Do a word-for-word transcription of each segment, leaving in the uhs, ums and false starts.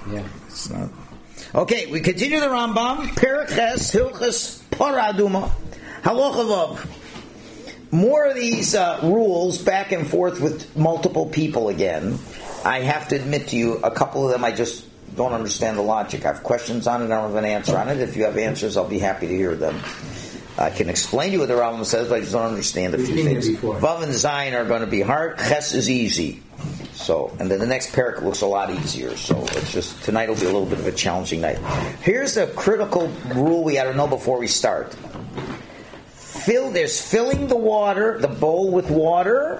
Yeah. It's not. Okay, we continue the Rambam. Perek Ches, Hilchos Parah Aduma, Halacha Vav. More of these uh, rules back and forth with multiple people again. I have to admit to you, a couple of them I just don't understand the logic. I have questions on it, I don't have an answer on it. If you have answers, I'll be happy to hear them. I can explain to you what the Rambam says, but I just don't understand a few things. Vav and Zayin are going to be hard. Ches is easy. So, and then the next parak looks a lot easier. So it's just, tonight will be a little bit of a challenging night. Here's a critical rule we got to know before we start. Fill, there's filling the water, the bowl with water,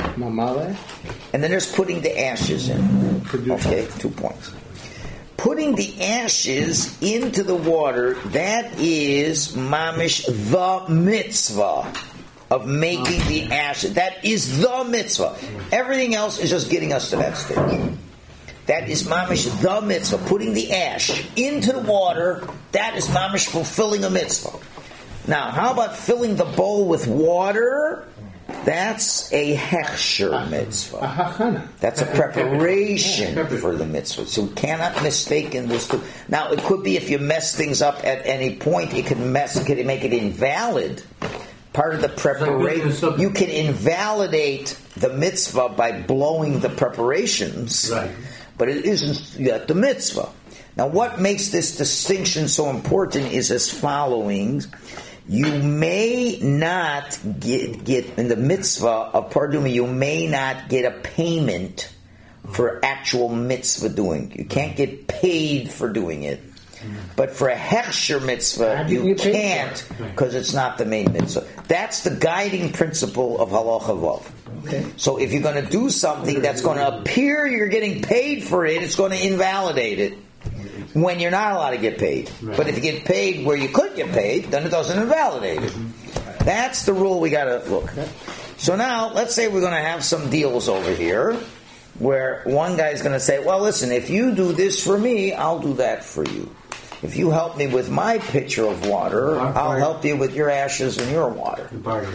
and then there's putting the ashes in. Okay, two points. Putting the ashes into the water, that is mamish the mitzvah of making the ashes. That is the mitzvah. Everything else is just getting us to that stage. That is mamish the mitzvah. Putting the ash into the water, that is mamish fulfilling a mitzvah. Now, how about filling the bowl with water? That's a hechsher mitzvah. That's a preparation for the mitzvah. So we cannot mistake in this two. Now, it could be if you mess things up at any point, it could mess, it could make it invalid. Part of the preparation, you can invalidate the mitzvah by blowing the preparations, right. But it isn't yet the mitzvah. Now, what makes this distinction so important is as following. You may not get, get in the mitzvah of Parduma, you may not get a payment for actual mitzvah doing. You can't get paid for doing it. But for a hechsher mitzvah, you can't because it's not the main mitzvah. That's the guiding principle of halacha vav. Okay. So if you're going to do something that's going to appear you're getting paid for it, it's going to invalidate it when you're not allowed to get paid. Right. But if you get paid where you could get paid, then it doesn't invalidate it. Mm-hmm. That's the rule we got to look. So now, let's say we're going to have some deals over here where one guy's going to say, well, listen, if you do this for me, I'll do that for you. If you help me with my pitcher of water, I'll help you with your ashes and your water.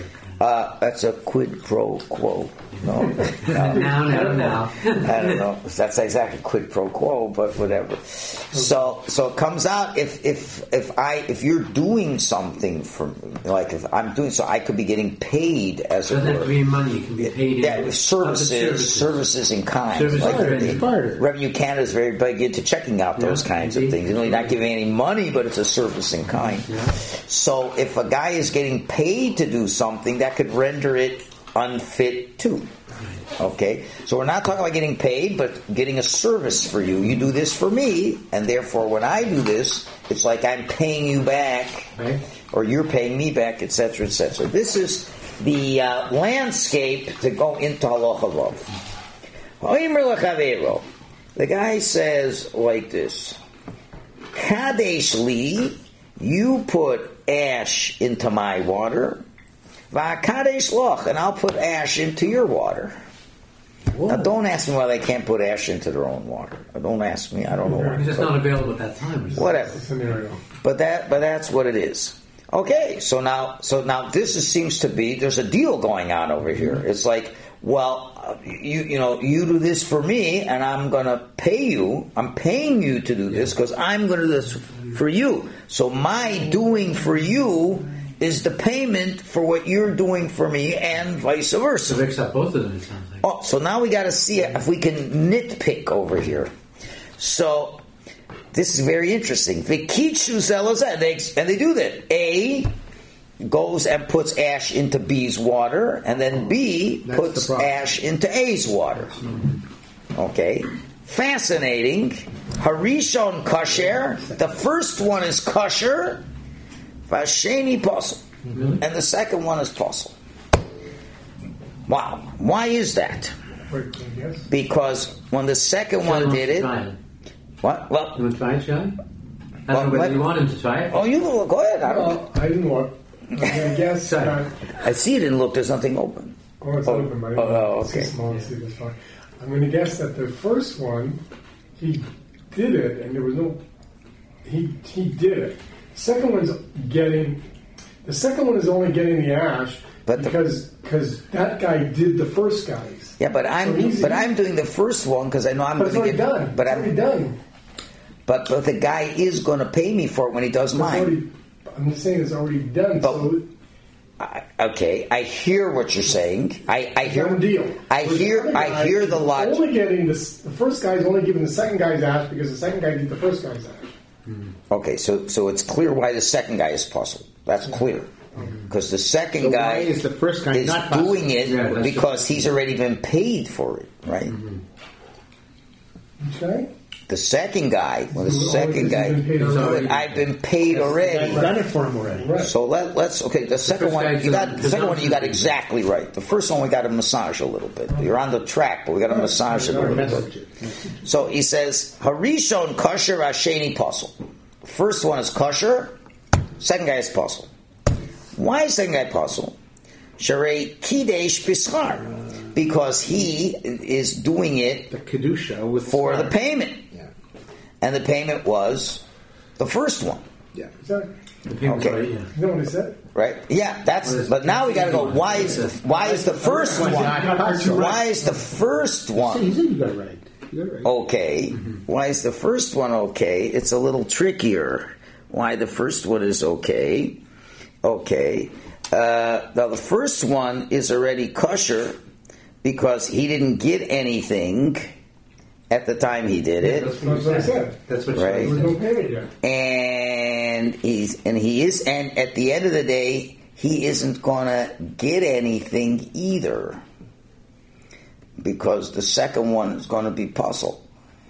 Uh, that's a quid pro quo. No, no, no, no, no. I don't know. That's exactly quid pro quo, but whatever. So, so it comes out if if if I if you're doing something for me, like if I'm doing so, I could be getting paid as it doesn't have to be money. You can be paid in yeah, services, services, services in kind. Service like barter, barter. Revenue Canada is very big into checking out yeah, those kinds indeed. of things. You know, you're not giving any money, but it's a service in kind. Yeah. So, if a guy is getting paid to do something, that could render it unfit too. Okay, so we're not talking about getting paid, but getting a service for you. You do this for me, and therefore when I do this, it's like I'm paying you back, right. Or you're paying me back, et cetera, et cetera. This is the uh, landscape to go into halacha vav. The guy says like this: Kadesh li, you put ash into my water. Va'kadesh loch, and I'll put ash into your water. Whoa. Now, don't ask me why they can't put ash into their own water. Don't ask me. I don't know why. Because it's not available at that time. Whatever. Scenario. But that, but that's what it is. Okay. So now, so now this is, seems to be there's a deal going on over here. It's like, well, you you know, you do this for me, and I'm going to pay you. I'm paying you to do this because I'm going to do this for you. So my doing for you is the payment for what you're doing for me, and vice versa. So accept both of them, it sounds like. Oh, so now we got to see if we can nitpick over here. So this is very interesting. V'kitshu zelazeh, and they and they do that. A goes and puts ash into B's water, and then B That's puts the ash into A's water. Okay, fascinating. Harishon kasher. The first one is kasher. Vasheni posel, mm-hmm. And the second one is posel. Wow, why is that? Because when the second John one did it, it, what? Well, you want to try it, John? I well, don't know whether what? you want him to try it. Oh, you go, go ahead. I don't. Well, I didn't look. I'm gonna guess. uh, I see it and look. There's nothing open. Oh, it's oh, open, but oh, oh, it's okay. too small to see this far. I'm going to guess that the first one, he did it, and there was no. He he did it. Second one's getting. The second one is only getting the ash but because because that guy did the first guy's. Yeah, but I'm so but I'm doing the first one because I know I'm going to get done. But it's I'm done. but but the guy is going to pay me for it when he does It's mine. already, I'm just saying it's already done. But- so I, okay, I hear what you're saying. I, I hear. done deal. I Whereas hear. other I guy hear is the logic. Only getting this. The first guy's only giving the second guy's ash because the second guy did the first guy's ash. Okay, so so it's clear why the second guy is puzzled. That's clear because the second So guy why is the first guy is not puzzled? doing it Yeah, that's because he's already been paid for it, right? Okay. The second guy, well, the He's second already guy, been paid already. I've been paid already. I've done it for him already. Right. So let, let's okay. The second first one guy's you the- got. The the second one you got presumption. exactly right. The first one we got to massage a little bit. You're on the track, but we got to massage it a little bit. So he says Harishon kosher Asheni puzzle. First one is kosher. Second guy is puzzle. Why is second guy puzzle? Sharei kidesh bischar, because he is doing it The kedusha with for scar. the payment, Yeah. and the payment was the first one. Yeah. Is that, The payment's Okay. right, yeah. you know what he said? Right? Yeah, that's. Well, But now we got to go. Why is the why is the first Why is one? it not puzzle? Why is the first See, one you got it right. You got it right. okay? Why is the first one okay? It's a little trickier. Why the first one is okay? Okay. Uh, now the first one is already kosher because he didn't get anything at the time he did it. That's That's what I said. That's what Right. There was no payment yet. and he's and he is and at the end of the day he isn't gonna get anything either because the second one is gonna be puzzle.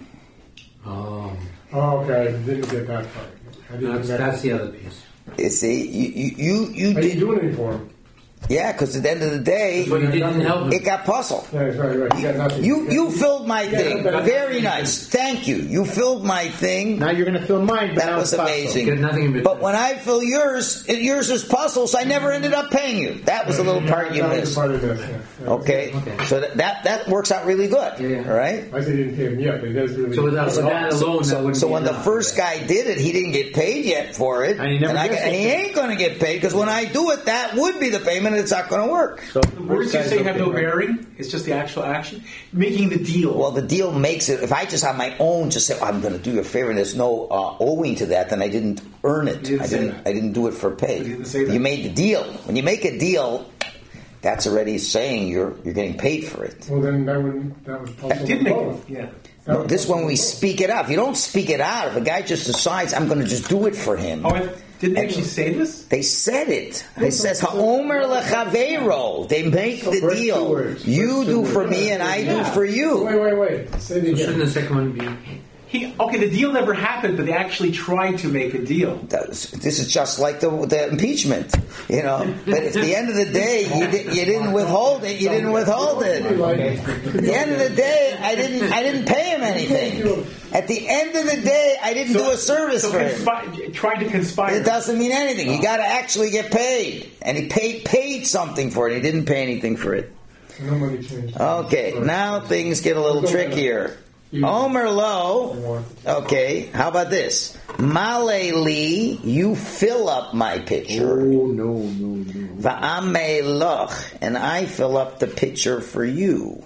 Oh, Oh, okay. I didn't get that part. I didn't that's, get that's that. the other piece. You see, you you you, you I didn't did do anything for him. yeah, because at the end of the day But you didn't help him. it got puzzle. Yeah, that's right, right. You got nothing. You you filled my Yeah, thing. but- Very nice. Thank you. You filled my thing. Now you're going to fill mine, but That now was it's puzzle. amazing. Get nothing in return. But when I fill yours, it- yours is puzzle, so I never ended up paying you. That was a little part you That was missed. part of this, yeah. Yeah. Okay, Okay. so that, that that works out really good. Yeah, yeah. All right. I said he didn't pay him yet, but he does really. So without So, that so, alone, that so, wouldn't so be when the enough. first guy did it, he didn't get paid yet for it, And he never I, gets and he it. ain't going to get paid because when I do it, that would be the payment. And it's not going to work. So The words you say have no bearing. It's just the actual action. Making the deal. Well, the deal makes it. If I just on my own just say, oh, "I'm going to do you a favor," and there's no uh, owing to that, then I didn't earn it. You didn't I say didn't. that. I didn't do it for pay. You didn't say that. You made the deal. When you make a deal, that's already saying you're you're getting paid for it. Well, then that would that was puzzle did make both. it. Yeah. That No, was this when we puzzle both. speak it out. If you don't speak it out, if a guy just decides, I'm going to just do it for him. Oh, I didn't they actually say this? They said it. It says Ha'omer lechaveiro. They make the First two deal. words. You First two do words. for me, and I do Yeah. for you. Wait, wait, wait. Say it So again. shouldn't the second one be? He okay. The deal never happened, but they actually tried to make a deal. That's- This is just like the, the impeachment, you know. But at the end of the day, you, di- you didn't withhold it. You didn't withhold it. At the end of the day, I didn't. I didn't pay him anything. At the end of the day, I didn't do a service so for him. conspi- tried to conspire. It doesn't mean anything. You got to actually get paid, and he paid paid something for it. He didn't pay anything for it. No money changed. Okay, now things get a little trickier. Omer lo. Okay, how about this? Male li, you fill up my pitcher. Oh, no, no, no. Va'ame loch, and I fill up the pitcher for you.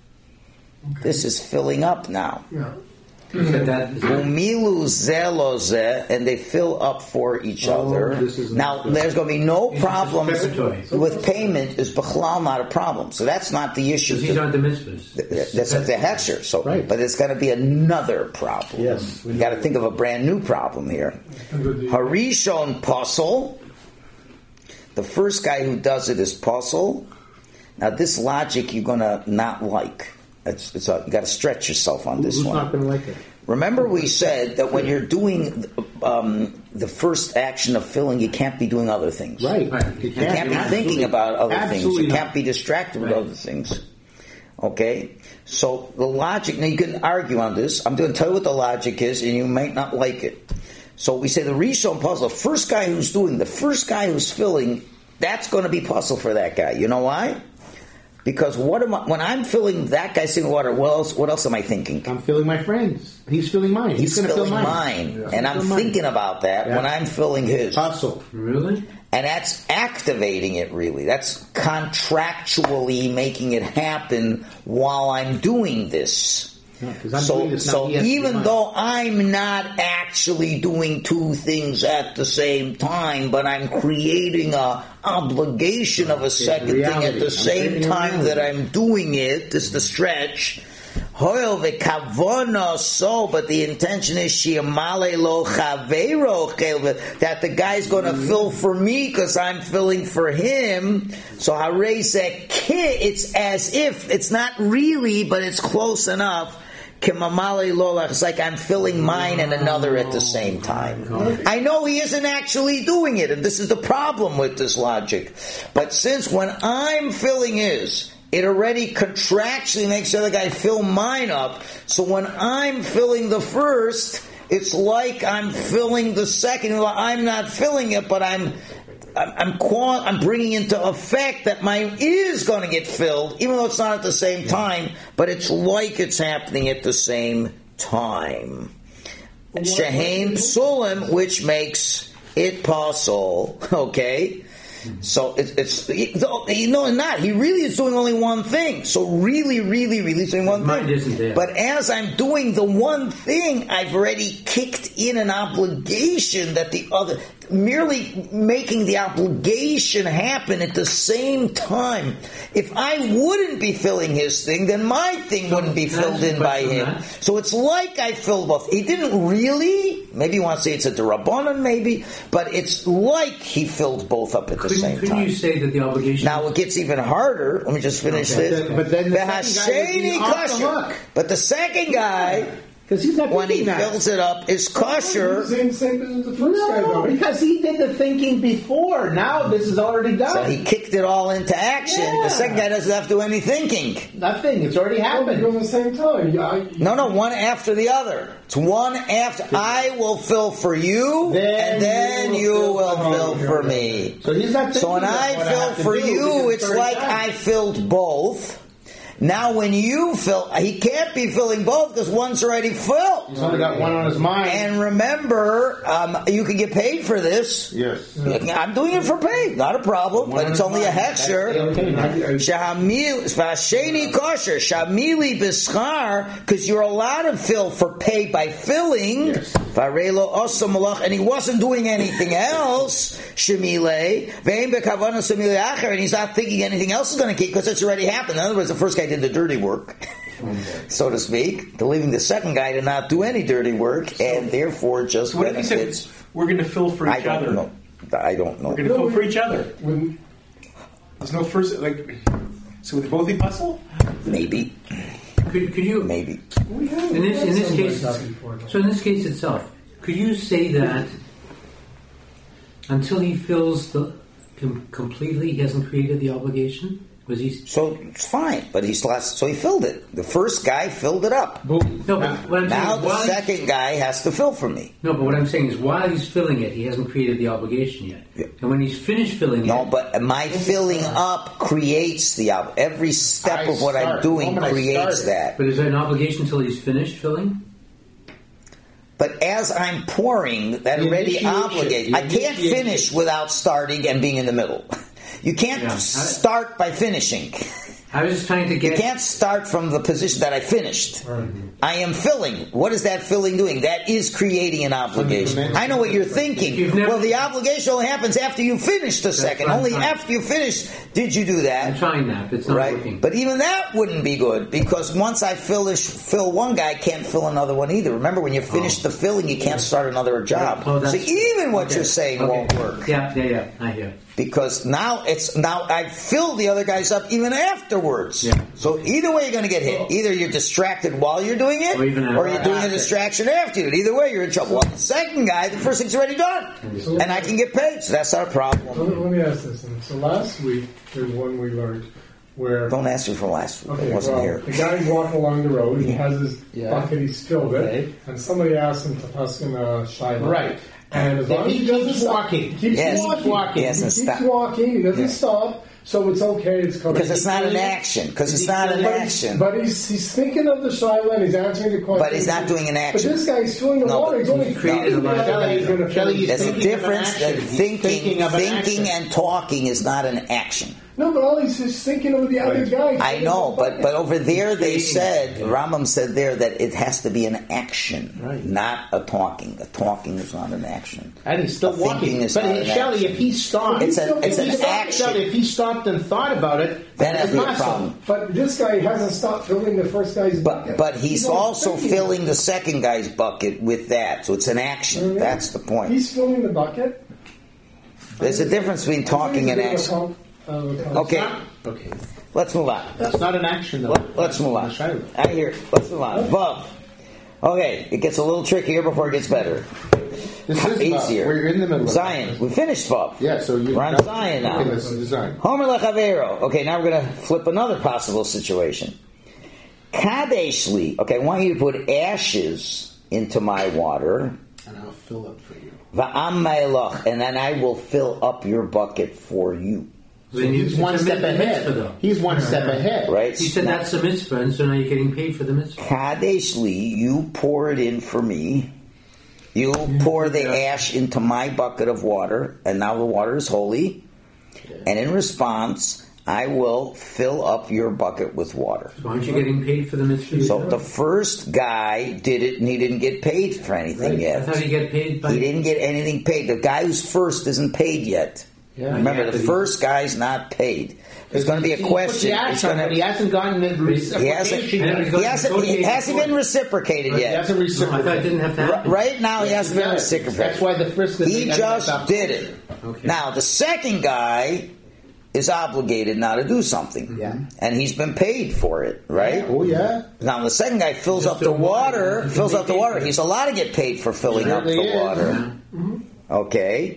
This is filling up now. Yeah. You said that. Umilu zelozeh, and they fill up for each Oh, other. this is Now, not good. there's going to be no This is problems discriminatory. with payment. Is b'chlal not a problem? So that's not the issue. These aren't the mitzvahs. That's the hechsher. So, Right. but it's going to be another problem. Yes. we got to think of a brand new problem here. Harishon posel. The first guy who does it is posel. Now, this logic you're going to not like. It's, it's a, you got to stretch yourself on this Who's one. not going to like it? Remember, we said that when you're doing um, the first action of filling, you can't be doing other things. Right. Right. You can't be thinking about other things. Absolutely You not. can't be distracted with Right. other things. Okay? So the logic, now you can argue on this. I'm going to tell you what the logic is, and you might not like it. So we say the Rishon puzzle, the first guy who's doing, the first guy who's filling, that's going to be puzzle for that guy. You know why? Because what am I, when I'm filling that guy's single water, what else, what else am I thinking? I'm filling my friends. He's filling mine. He's, He's, going to filling fill mine. mine. And I'm He's filling thinking mine. about that Yeah. when I'm filling his. Puzzle. Really? And that's activating it, really. That's contractually making it happen while I'm doing this. No, 'cause I'm so doing this now, so he has to be even mine. though I'm not actually doing two things at the same time, but I'm creating a obligation of a second thing at reality. the I'm same creating a time that reality. I'm doing it. This is the stretch. Hoil v'kavona, so, but the intention is shiamale lo chavero, that the guy's going to fill for me because I'm filling for him. So harei ki, it's as if, it's not really, but it's close enough. Kimamale lola, it's like I'm filling mine and another at the same time. I know he isn't actually doing it, and this is the problem with this logic. But since when I'm filling his, it already contractually makes the other guy fill mine up. So when I'm filling the first, it's like I'm filling the second. Well, I'm not filling it, but I'm I'm I'm, qual- I'm bringing into effect that mine is going to get filled, even though it's not at the same time. But it's like it's happening at the same time. Shehain psulim, which makes it possible. Okay. So it's, it's you know not he really is doing only one thing. So really, really, really is doing one Mind thing. isn't there. But as I'm doing the one thing, I've already kicked in an obligation that the other, merely making the obligation happen at the same time. If I wouldn't be filling his thing, then my thing wouldn't be That's filled in the by question, him. huh? So it's like I filled both. He didn't really. Maybe you want to say it's a Durabanan, maybe, but it's like he filled both up at the Couldn't, same couldn't time. you say that the obligation? Now it gets even harder. Let me just finish Okay. this. But then the V'hasheni second guy would be off the kosher. hook. But the second guy, Because he's not when he thinking that. fills it up, is kosher. He's in the same business as the first guy, No, though. because he did the thinking before. Now this is already done. So he kicked it all into action. Yeah. The second guy doesn't have to do any thinking. Nothing. It's already Oh, they're doing happened. the same time. Yeah, I, No, no, one after the other. It's one after. I will fill for you, Then and then you you will will fill fill for for me. So he's not thinking So when of I what fill have to for do, you, because it's already like done. I filled both. Now when you fill, he can't be filling both because one's already filled. He's only got one on his mind. And remember, um, you can get paid for this. yes. I'm doing it for pay, not a problem, but it's only a hechsher. Shamil, Vasheni kosher, Shamili b'schar, because you're allowed to fill for pay by filling. Yes. Varelo osa malach, and he wasn't doing anything else. Shemile, ve'im bekavana shemile acher, and he's not thinking anything else is going to keep because it's already happened. In other words, the first guy did the dirty work, so to speak, leaving the second guy to not do any dirty work, and therefore just So what if he benefits. said we're going to fill for I each don't other? know. I don't know. We're going to fill for each other. when, There's no first like. So would they both be puzzle? Maybe, Could, could you? maybe. we have, In this, in this something case, like that before, though. so in this case itself, could you say that until he fills the com- completely, he hasn't created the obligation? Was he? So it's fine, but he's last. So he filled it. The first guy filled it up. Boom. No, but what I'm Now saying is the while he's- second guy has to fill for me. No, but what I'm saying is while he's filling it, he hasn't created the obligation yet. Yeah. And when he's finished filling No, it, but my filling up creates the ob- every step I of what I'm start. doing The moment I creates started. that. but is there an obligation until he's finished filling? But as I'm pouring, that The already initiation, obligates. the I can't initiation. finish without starting and being in the middle. You can't Yeah. start by finishing. I was just trying to You get. can't start from the position that I finished. I am filling. What is that filling doing? That is creating an obligation. I know what you're thinking. You've never- Well, the obligation only happens after you finish the second. what I'm Only trying. after you finish did you do I'm that. trying that, but it's not Right? working. But even that wouldn't be good because once I fill this, fill one guy, I can't fill another one either. Remember, when you finish the filling, you can't start another job. Oh, So that's- even what okay. you're saying Okay. won't work. Yeah, yeah, yeah. I hear. Because now it's now I filled the other guys up even afterwards. Yeah. So either way you're going to get hit. Either you're distracted while you're doing it, Or even or you're doing a after. distraction after it. Either way you're in trouble. Well, the second guy, the first thing's already done, So- and I can get paid. So that's not a Let problem. me, let me ask this. And so last week, there's one we learned where Don't ask me for last week. okay, I wasn't well, here. the guy's walking along the road. He has his Yeah. bucket. He's filled Okay. it, and somebody asks him to pass in a shaila. Right. And as If long as he he doesn't keeps stop, walking. he keeps Yes. walking. walking. He hasn't He keeps stopped. walking. He doesn't Yeah. stop. So it's okay. It's covered. Because it's not an action. Because it's not an But he's, action. but he's, he's thinking of the shaila and he's answering the question. But he's not doing an action. But this guy's filling the No, water. but He's only he's created thinking a lot. that the guy's gonna Shelley, fill he's it. There's a thinking of an difference that action. He's thinking, thinking of an thinking action. and talking is not an action. No, but all he's just thinking of the other guy. I know, but but over there they said, Rambam said there that it has to be an action, Right. not a talking. A talking is not an action. And he's still A thinking walking. is But not he- an Shelley, action. if he stopped, It's a- it's if an he stopped, action. Shelley, if he stopped and thought about it, Then it's that'd be a possible. problem. But this guy hasn't stopped filling the first guy's But bucket. but he's only also thinking. filling the second guy's bucket with that, so it's an action. Mhm. That's the point. He's filling the bucket. There's a difference between talking and action. Okay, Okay. let's move on. That's not an action, though. Let, let's move on. Shiloh. I hear. Let's move on. Vav. Okay, it gets a little trickier before it gets better. This is Vav. Easier. We're in the middle of Zion. it. We finished Vav. Yeah, so you. We're on Zion now. Okay, this is Zion. Homer lechavero. Okay, now we're going to flip another possible situation. Kadeshli. Okay, I want you to put ashes into my water. And I'll fill it for you. Va'am ma'elach, and then I will fill up your bucket for you. Then you- He's it's one a step mid- ahead. mitzvah, though. He's one step ahead. Right? He said Now- that's a mitzvah, and so now you're getting paid for the mitzvah. Kadeshli, you pour it in for me. You pour the ash into my bucket of water, and now the water is holy. And in response, I will fill up your bucket with water. So aren't you getting paid for the mitzvah? So the first guy did it, and he didn't get paid for anything I yet. thought you get paid by. He didn't get anything paid. The guy who's first isn't paid yet. Yeah. Remember, Yeah, the but he- first guy's not paid. There's going to be a He put question. the ash It's on, gonna- but he hasn't gotten the He hasn't, reciprocation Yeah, yet. he hasn't, he hasn't been reciprocated He yet. hasn't No, I thought it reciprocated. didn't have to R- happen. Right now, he Yes, hasn't he been does. reciprocated. That's why the first He just did it. Okay. Now, the second guy is obligated now to do something. Yeah. And he's been paid for it, right? Oh, yeah? Now, the second guy fills Just up the the water. water, He's fills gonna up the be water. paid. He's allowed to get paid for filling Sure up the he is. water. Okay.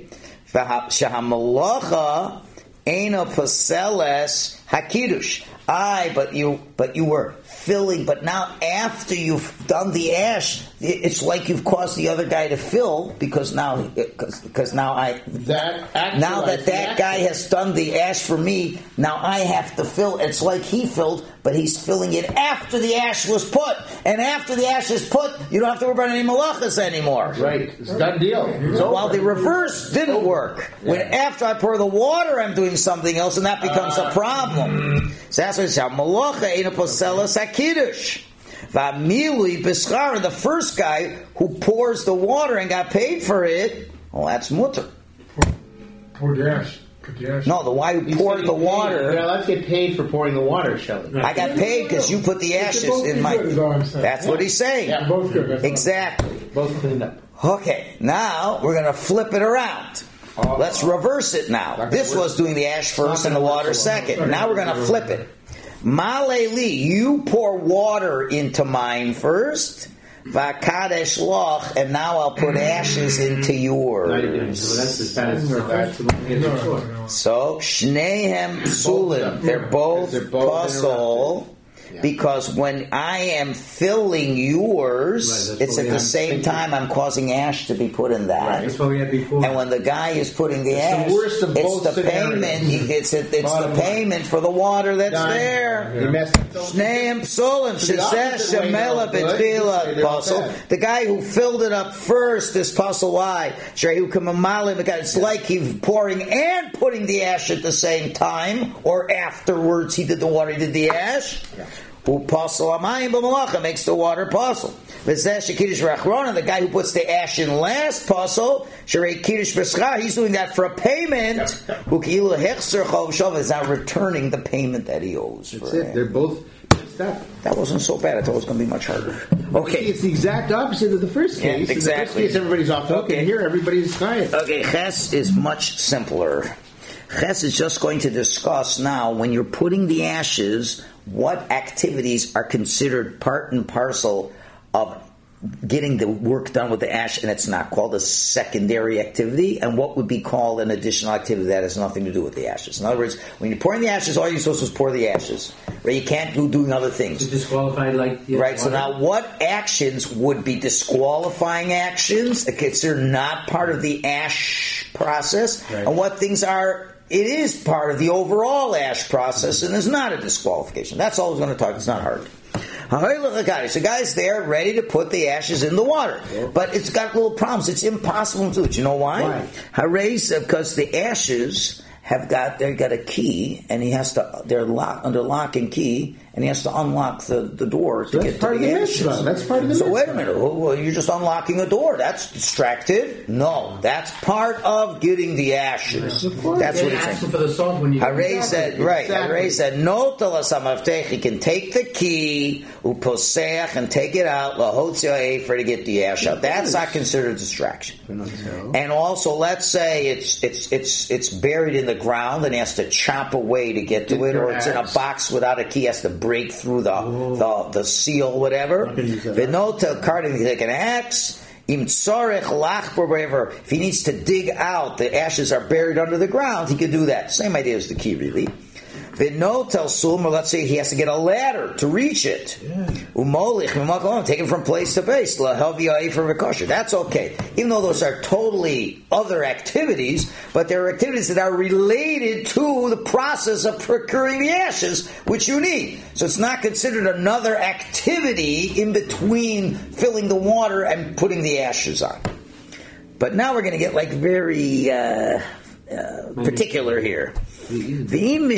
Shahamalacha Eina paseles hakidush. Aye, but you, but you were filling. But now, after you've done the ash, it's like you've caused the other guy to fill because now, because now I That now that actualized that the guy action. has done the ash for me, now I have to fill. It's like he filled, but he's filling it after the ash was put. And after the ash is put, you don't have to worry about any malachas anymore. Right. It's a done deal. It's So over. while the reverse didn't work, when after I pour the water, I'm doing something else, and that becomes a problem. So that's what it's called. Malacha eina poselas hakidush. V'amilui b'schar, the first guy who pours the water and got paid for it, well, that's mutter. Pour the ash. Put the ash. No, the guy who He's poured getting the paid. water, Yeah, let's get paid for pouring the water, Shelley. I got paid because you put the ashes both in be my. good, is all I'm saying. That's what he's saying. Yeah. Both good. That's all. Exactly. Both cleaned up. Okay, now we're going to flip it around. Let's reverse it now. This was doing the ash first and the water second. Now we're going to flip it. Maleli, you pour water into mine first. Vakadesh loch, and now I'll put ashes into yours. So that's as bad as that's the one No, no, no. So Shnehem Psulim, they're both They're both puzzle. Because when I am filling yours, Right, that's it's what at we the had. same time I'm causing ash to be put in that. That's what we had before. And when the guy is putting the It's ash, the worst of it's both the scenarios. payment. It's it's the Bottom line. payment for the water that's Done. there. You messed up. Shneim psulim So the shezeh opposite way shemela they're all good, betfila this way they're all puzzle. bad. The guy who filled it up first is puzzle why. Shehu kamamalim. It's like he's pouring and putting the ash at the same time, or afterwards he did the water, he did the ash. Who puzzle amayim b'malacha makes the water puzzle. V'zeh shekiddush rachrona, the guy who puts the ash in last puzzle, sherei kiddush b'schar, he's doing that for a payment. Who ki'ilu hechzer chov shov is not returning the payment that he owes. That's for it. him. They're both mixed up. That wasn't so bad. I thought it was going to be much harder. See, Okay. it's the exact opposite of the first Yeah, case. In exactly. the first case, everybody's off the hook, Okay. and here, everybody's dying. Okay, Ches is much simpler. Ches is just going to discuss now, when you're putting the ashes, what activities are considered part and parcel of getting the work done with the ash, and it's not called a secondary activity, and what would be called an additional activity that has nothing to do with the ashes. In other words, when you're pouring the ashes, all you're supposed to do is pour the ashes. Right? You can't do doing other things. It's disqualified like the Right, so water. now what actions would be disqualifying actions? Okay, they're not part of the ash process. Right. And what things are, it is part of the overall ash process and is not a disqualification. That's all we're going to talk, it's not hard. So guy's there ready to put the ashes in the water. But it's got little problems. It's impossible to do it. You know why? Why? Hooray, because the ashes have got they got a key, and he has to they're locked under lock and key, and he has to unlock the, the door to That's get to part of the the ashes. mitzvah. That's part of the So mitzvah. wait a minute. Well, well, you're just unlocking a door. That's distracted. No, that's part of getting the ashes. Of course. That's what You're it's asking saying. for the salt when you. Hare said, right, Exactly. Hare said, no talasamaftech, he can take the key, uposeach, and take it out, lahotzia for to get the ash out. That's not considered distraction. And also, let's say it's it's it's it's buried in the ground and he has to chop away to get to it, or it's in a box without a key, he has to break through the the, the seal, whatever. V'notel card, he can take an axe. Im tzorech lachbor wherever. If he needs to dig out, the ashes are buried under the ground, he can do that. Same idea as the key, really. V'notel sum, or let's say he has to get a ladder to reach it. Umolich mimakom, take it from place to place. Lahavia efer v'kosher. That's okay, even though those are totally other activities, but they're activities that are related to the process of procuring the ashes, which you need. So it's not considered another activity in between filling the water and putting the ashes on. But now we're going to get like very uh, uh, particular here. Okay,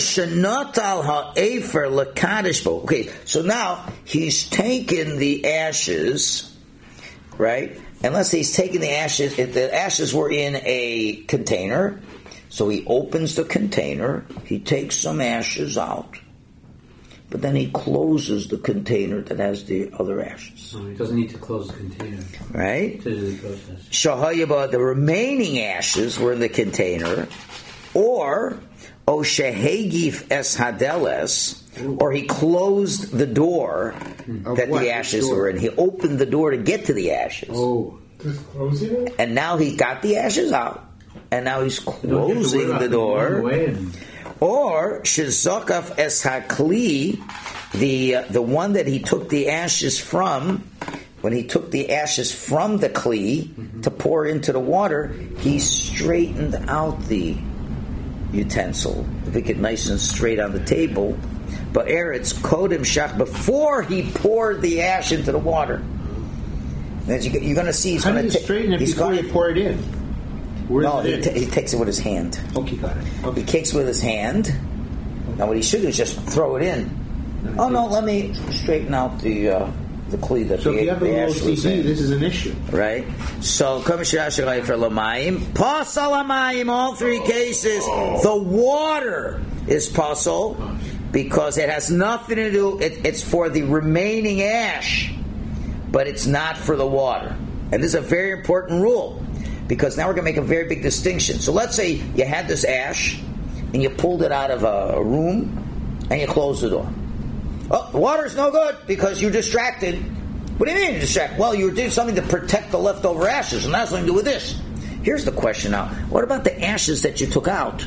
so now he's taken the ashes, right? And let's say he's taken the ashes, if the ashes were in a container, so he opens the container, he takes some ashes out, but then he closes the container that has the other ashes. No, he doesn't need to close the container Right? to do the process. Shahayaba, the remaining ashes were in the container, or O Shehegif es Hadeles, or he closed the door that what? the ashes Which door? were in. He opened the door to get to the ashes. Oh. Just closing it? And now he got the ashes out. And now he's You don't have to worry closing about the it going door. away and- Or Shizokaf es Hakli, the uh, the one that he took the ashes from, when he took the ashes from the Kli mm-hmm. to pour into the water, he straightened out the utensil, make it nice and straight on the table. But Eretz Kodim Shach, before he poured the ash into the water. As you, you're going to see, he's How do going you to straighten it he's before going you pour it in? Where No, is he, it ta- in? he takes it with his hand. Okay, got it. Okay. He kicks with his hand. Now what he should do is just throw it in. Oh no, let me straighten out the uh, the kli that So the, if you have a the little ash was C C, in. this is an issue. Right? So, for Lamayim, Pasal Lamayim, all three cases, the water is Pasal because it has nothing to do, it, it's for the remaining ash, but it's not for the water. And this is a very important rule because now we're going to make a very big distinction. So, let's say you had this ash and you pulled it out of a, a room and you closed the door. Oh, the water's no good because you're distracted. What do you mean you're distracted? Well, you did something to protect the leftover ashes, and that's nothing to do with this. Here's the question now. What about the ashes that you took out?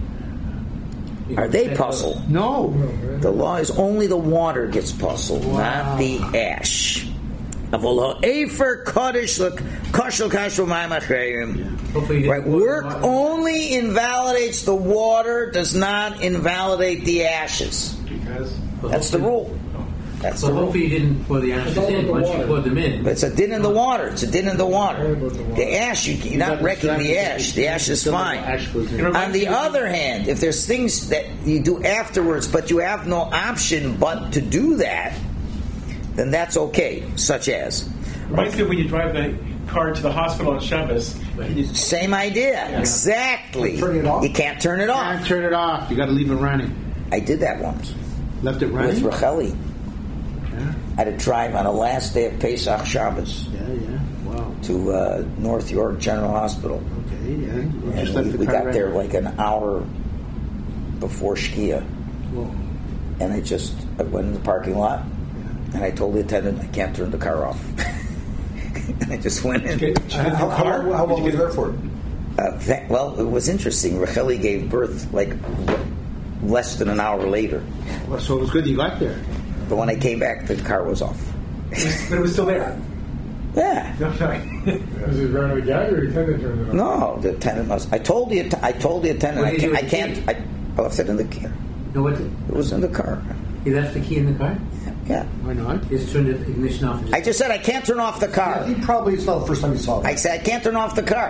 Are they puzzle? No. The law is only the water gets puzzle, not the ash. Right, work only invalidates the water, does not invalidate the ashes. Because That's the rule. That's So the rule. hopefully you didn't pour the ashes all in. about the Once you water. poured them in, But it's a din in the water. It's a din in the water. All about the water. The ash, you, you're not wrecking the ash. The ash is fine. Ash goes in. It reminds On the me of- other hand, if there's things that you do afterwards, but you have no option but to do that, then that's okay. Such as Reminds me of when you drive the car to the hospital on Shabbos. and you- same idea. Exactly. Turn it off? You can't turn it off. Can't turn it off. You got to leave it running. I did that once Left it with running. Racheli. I had to drive on the last day of Pesach Shabbos Yeah, yeah. Wow. to uh, North York General Hospital. Okay, yeah. You And just left we, the we car got running. there like an hour before Shkia. Whoa. And I just I went in the parking lot and I told the attendant I can't turn the car off. And I just went in. Did you get How, the how, car? long- how Did long you was get- you there for? Uh, that, well, it was interesting. Racheli gave birth like less than an hour later. Well, so it was good you got there. But when I came back, the car was off. But it was still there. Yeah. No, no. Was it running the gag or the attendant turned it on? No, the attendant must. I told the att- I told the attendant What I did you can't. I do with the can't I, I left it in the car. no, what? Did, It was in the car. he left the key in the car. Yeah. Why not? He just turned the ignition off. And just, I just said I can't turn off the car. He probably, it's not the first time he saw I it. said I can't turn off the car.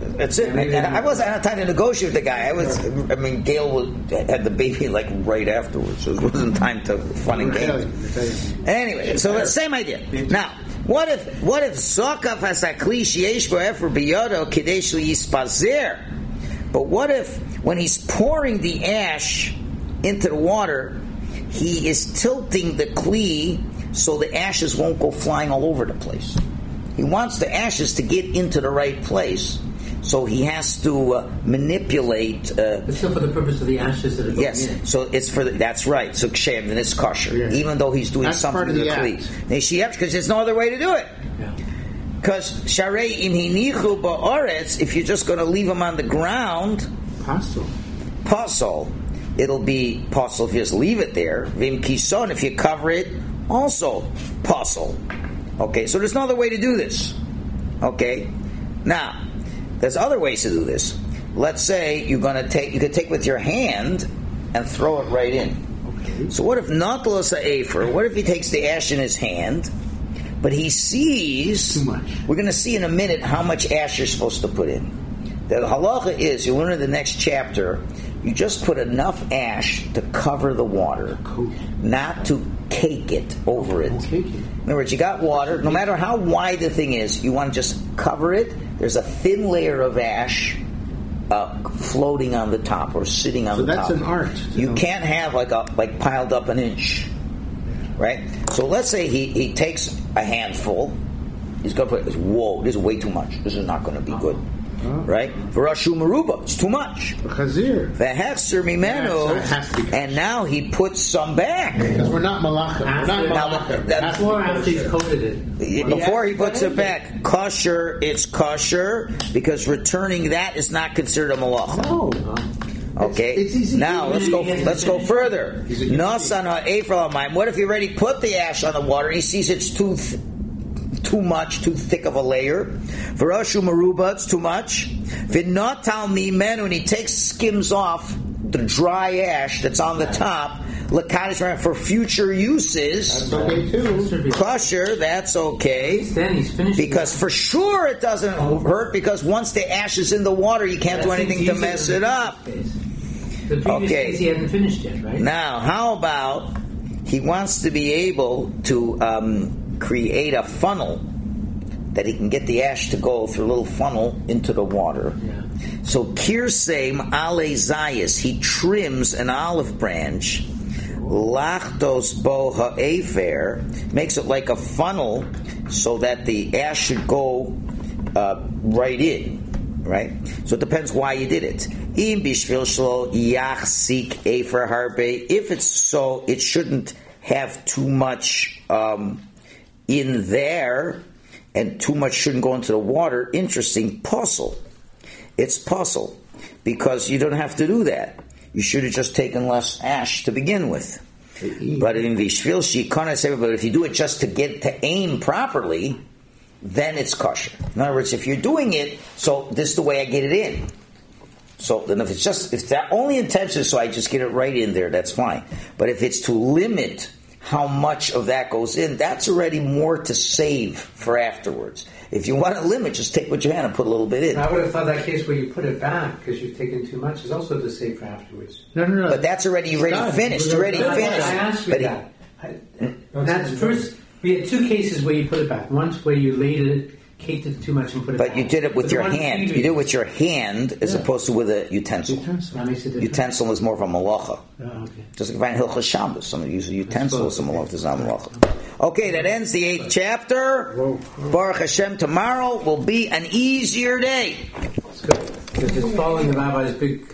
That's it. And I wasn't I had time to negotiate with the guy. I was. I mean, Gail would, had the baby like right afterwards, so it wasn't time to fun and games. Anyway, so the same idea. Now, what if what if Zokaf has a cliche for biyodo kadesh yispazer? But what if when he's pouring the ash into the water, he is tilting the kli so the ashes won't go flying all over the place? He wants the ashes to get into the right place, so he has to uh, manipulate. Uh, But still for the purpose of the ashes that are going yes, in. so it's for the, that's right. So kshem, then it's kosher, Yeah. even though he's doing That's something part of to the kli. Because there's no other way to do it. Yeah. Because sharei im hinichu ba'aretz, if you're just going to leave them on the ground, Apostle. pasol, it'll be pasol if you just leave it there. Vim kison, if you cover it, also pasol. Okay, so there's no other way to do this. Okay, now there's other ways to do this. Let's say you're going to take, you could take with your hand and throw it right in. Okay. So what if Natlos Afer? What if he takes the ash in his hand, but he sees Too much. We're going to see in a minute how much ash you're supposed to put in. The halacha is, you learn in the next chapter, you just put enough ash to cover the water, not to cake it over it. Cake it. In other words, you got water, no matter how wide the thing is, you want to just cover it. There's a thin layer of ash uh, floating on the top or sitting on So the that's top. an art. You know. can't have like a like piled up an inch, right? So let's say he, he takes a handful. He's going to put, whoa, this is way too much. This is not going to be good. Oh. Right? For Rashu Maruba, it's too much. Chazir. V'hechser Yeah, so it has to mimenu, be- and now he puts some back. Because we're not malachim. We're not After- malachim. Now, It has to be Before or after he's kosher. coated it. Before he Yeah. puts it back, kosher, it's kosher, because returning that is not considered a malacha. No. Okay. It's- it's easy. Now let's go. He Let's go hasn't further. He's a- Nasan ha'eframayim. What if you already put the ash on the water and he sees it's too th- too much, too thick of a layer? V'rashu maruba, it's too much. V'natal mimenu, and he takes skims off the dry ash that's on the top. L'kadosh for future uses. That's okay too. Kosher, that's okay. Then he's finished. Because for sure it doesn't hurt, because once the ash is in the water, you can't do anything to mess it up. The previous Okay. case he hadn't finished yet, right? Now, how about he wants to be able to um, create a funnel that he can get the ash to go through a little funnel into the water. Yeah. So kirseim ale zayis, he trims an olive branch, lachdos bo ha'efer, makes it like a funnel so that the ash should go uh, right in. Right? So it depends why you did it. Im bishvil shlo yachsik efer harbe. If it's so, it shouldn't have too much um, in there, and too much shouldn't go into the water. Interesting puzzle. It's puzzle because you don't have to do that. You should have just taken less ash to begin with. But in vishvil shikana say, but if you do it just to get to aim properly, then it's kosher. In other words, if you're doing it, so this is the way I get it in. So then if it's just, if that only intention is so I just get it right in there, that's fine. But if it's to limit how much of that goes in, that's already more to save for afterwards. If you want to limit, just take with your hand and put a little bit in. I would have thought that case where you put it back because you've taken too much is also to save for afterwards. No, no, no. But that's already already done. finished. We're Already done. finished. I asked you But he- that. I, that's first. We had two cases where you put it back. Once where you laid it, caked it too much, and put it. But back. you did it with But the your one hand. You previous- did it with your hand as Yeah. opposed to with a utensil. That makes a difference. Utensil is more of a malacha. Oh, okay. Just like if I Hilchas Shabbos, somebody uses a utensil as a malacha. It's not a malacha. Okay, that ends the eighth chapter. Baruch Hashem, tomorrow will be an easier day. It's good because it's following the rabbi's big.